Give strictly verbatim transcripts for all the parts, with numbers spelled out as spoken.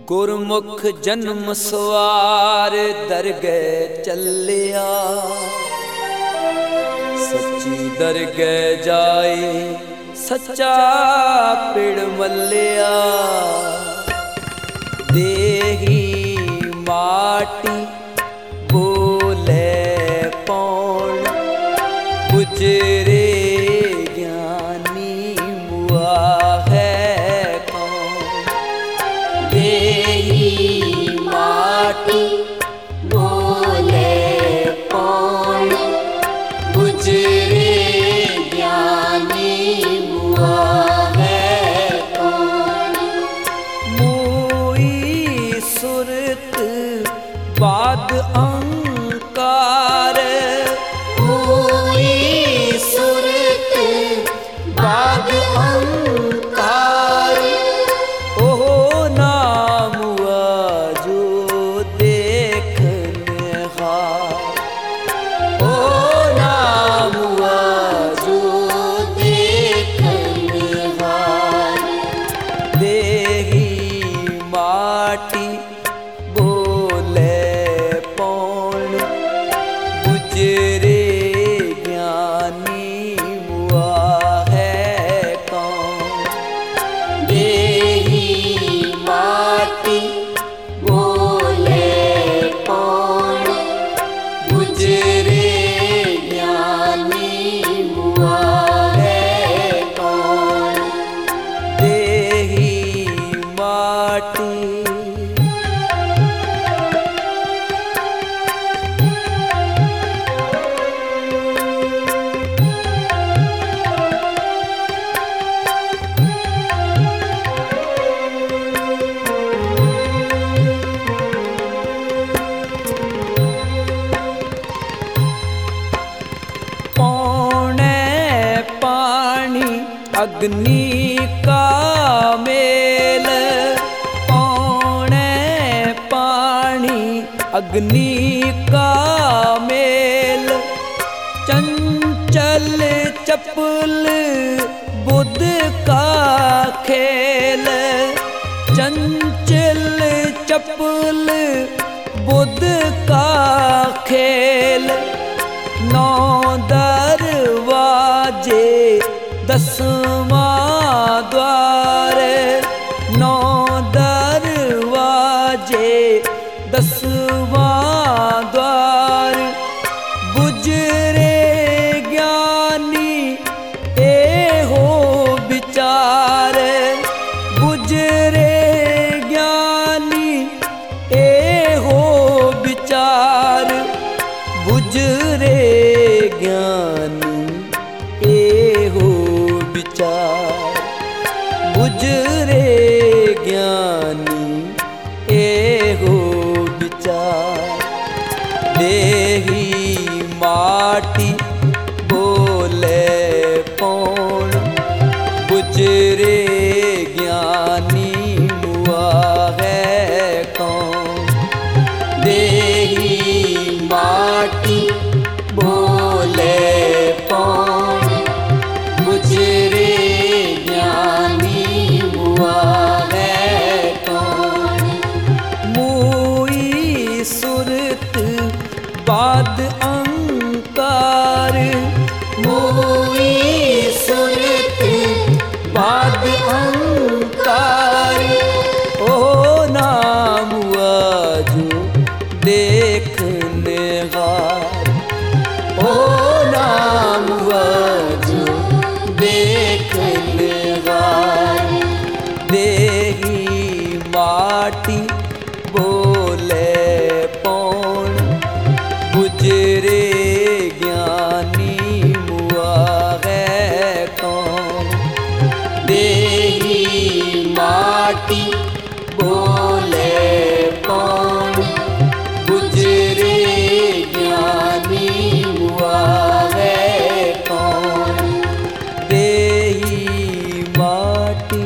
गुरमुख जन्म सवार दरगह चलिया, सच्ची दरगह जाए सच्चा पिड़ मलिया। देही माटी बोले पौन गुजरे ज्ञानी मुआ है कौन। देही माटी बोले पौन गुजरे ज्ञानी मुआ है कौन। मुई सुरत बाद अंकार, मुई सुरत बाद अंकार। ओहो नाम हुआ जो देखने हार, ओ नाम हुआ जो देखने हार। देही माटी बोले पौन गुजरे ज्ञानी मुआ है कौन। देही माटी बोले पौन गुजरे ज्ञानी मुआ है कौन। देही माटी पौने पानी अग्नि का मेल, पौने पानी अग्नि का मेल। चंचल चपल बुद्ध का खेल, चंचल चपल बुद्ध का खेल। नौ दरवाजे दसवां द्वार, नौ दरवाजे दसवां द्वार। गुजरे ज्ञानी ए हो विचार, गुजरे ज्ञानी ए हो विचार। गुजरे ज्ञानी ए हो विचार, गुजरे ज्ञानी ए हो विचार। देही माटी बोले पौन गुजरे ज्ञानी मुआ है कौन। देही माटी बोले पौन गुजरे ज्ञानी मुआ है कौन। मुई सुरत बाद अंकार, मुई सुरत बाद अंकार। ओ नाम हुआ जो देखने हार, ओ नाम हुआ जो देखने हार। देही माटी बोले पौन गुजरे ज्ञानी मुआ है कौन। देही माटी बोले पौन गुजरे ज्ञानी मुआ है कौन। देही माटी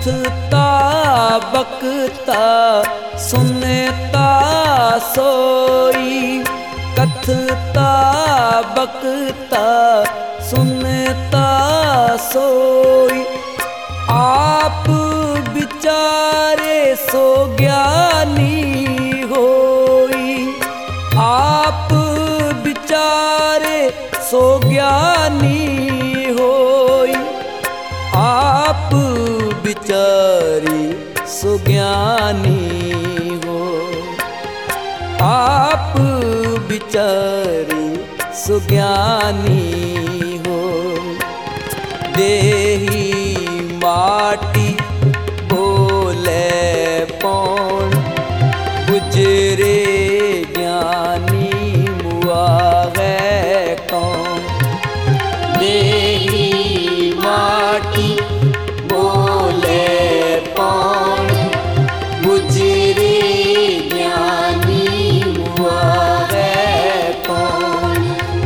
कथता बकता सुनता सोई, कथता बकता सुनता सोई। आप विचारे सो ज्ञानी होई, आप विचारे सो ज्ञानी होई। आप विचारे सो ज्ञानी हो, आप विचारे सो ज्ञानी हो। देही माटी बोले पौन, गुजरे ज्ञानी मुआ है कौन। देही माटी बोले पौन, गुजरे ज्ञानी मुआ है कौन।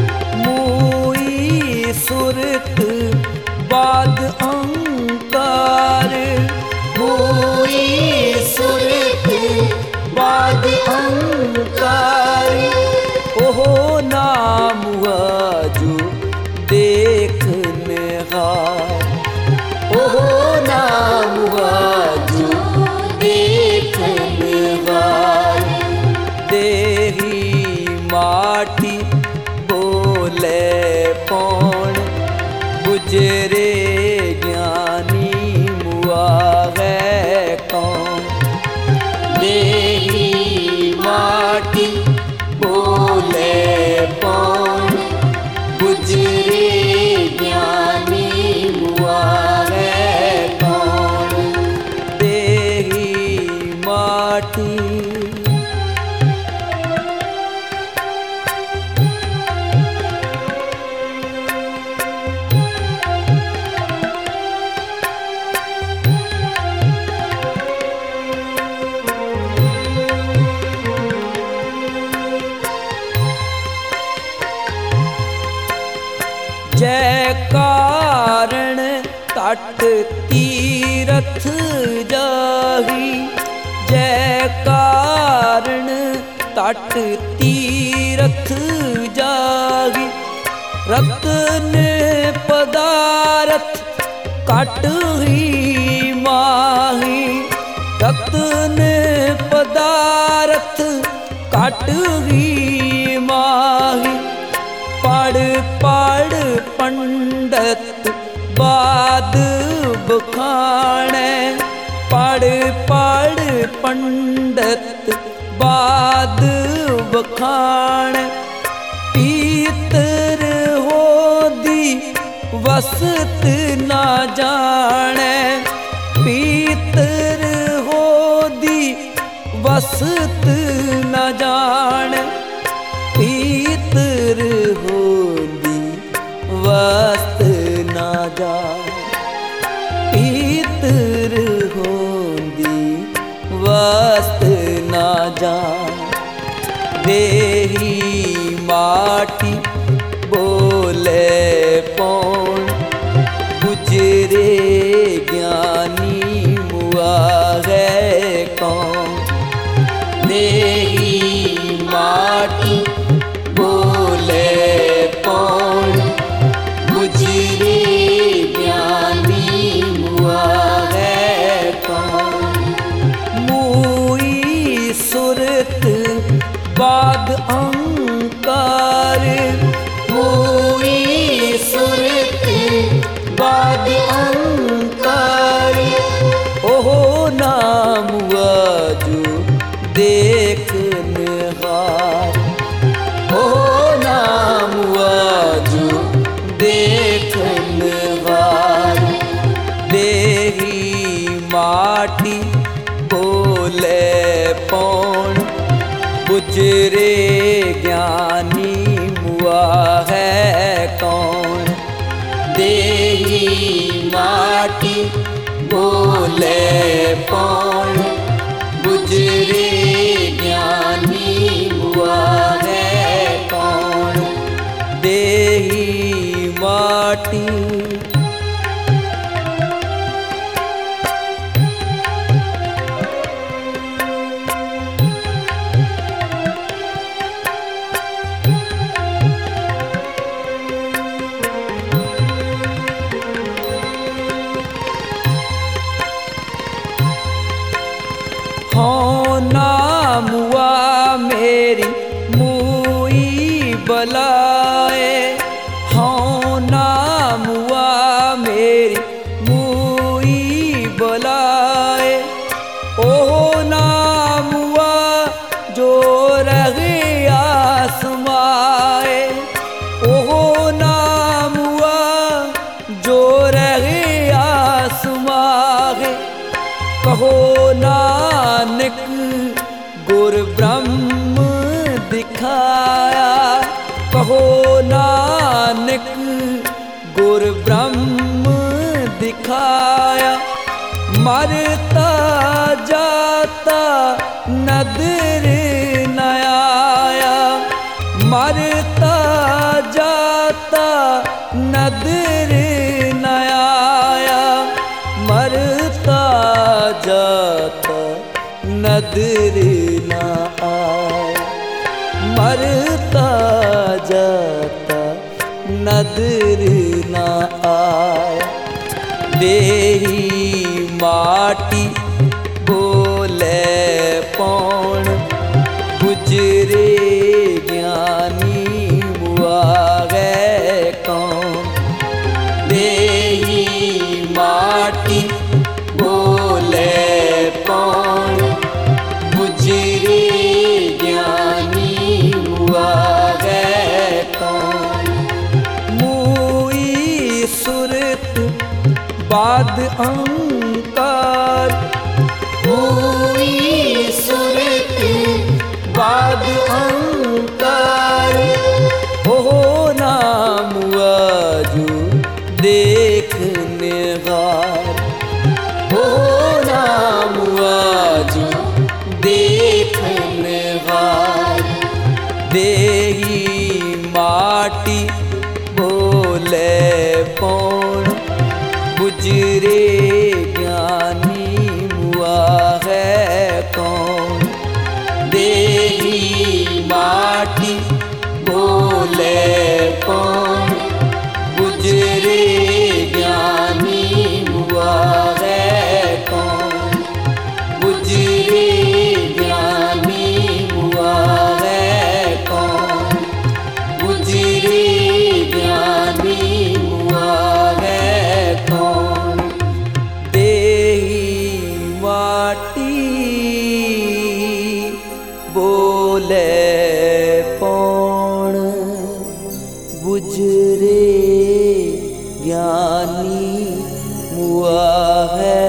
मुई सुरत बाद अंकार, मुई सुरत बाद अंकार। ओहो नाम हुआ जो देखने हार, ओहो नाम हुआ जो देखने हार। देही माटी बोले पौन, गुजरे ज्ञानी मुआ है कौन। देही माटी बोले पौन, गुजरे ज्ञानी मुआ है कौन। देही माटी जय कारण तट तीरथ जाही, जय कारण तट तीरथ जाही। रतन पदारथ कट ही माही, रतन पदारथ कट ही माही। पढ़ पढ़ पंडित बाद बखाने, पढ़ पढ़ पंडित बाद बखाने। पीतर हो दी वसत ना जाने, पीतर हो दी वसत न जाने। पीतर होंदी वस्त न जाने, पीतर होंदी वस्त न जाने। देही माटी बोले पौन, गुजरे ज्ञानी मुआ है कौन। देही माटी बोले पौन, गुजरे ज्ञानी मुआ है कौन। मुई सुरत बाद अंकार, मुई सुरत बाद अंकार। ओहो नाम जो देखने हार, ओहो नाम जो देखने हार। देही माटी बोले पौन, गुजरे ज्ञानी मुआ है कौन। देही माटी बोले पौन, गुजरे ज्ञानी मुआ है कौन। देही माटी खाया, मरता जाता नदर न आया, मरता जाता नदर न आया, मरता जाता नदर न आया, मरता जाता नदर न आया। देही माटी बोले पौन, गुजरे ज्ञानी मुआ है कौन। देही माटी बोले पौन, गुजरे ज्ञानी मुआ है कौन। मुई सुरत बाद अहंकार, हुई सुरत बाद अहंकार। हो नाम आजू देखने गार, हो नाम आजू देखने गार। देही माटी बोले पौन, गुजरे ज्ञानी मुआ है कौन। देही माटी बोले पौन, गुजरे ज्ञानी मुआ है कौन। गुजरे ज्ञानी मुआ है कौन। गुजरे ज्ञानी मुआ है कौन। देही माटी बोले पौन, गुजरे ज्ञानी मुआ है